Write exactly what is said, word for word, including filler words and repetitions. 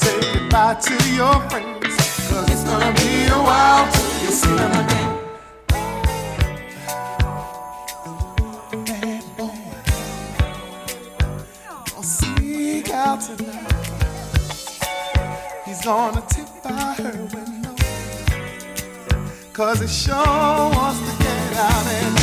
goodbye to your friends, cause it's gonna be a while till you see them again. Bad boy, gonna sneak out tonight. He's gonna tip by her window, cause he sure wants to get out and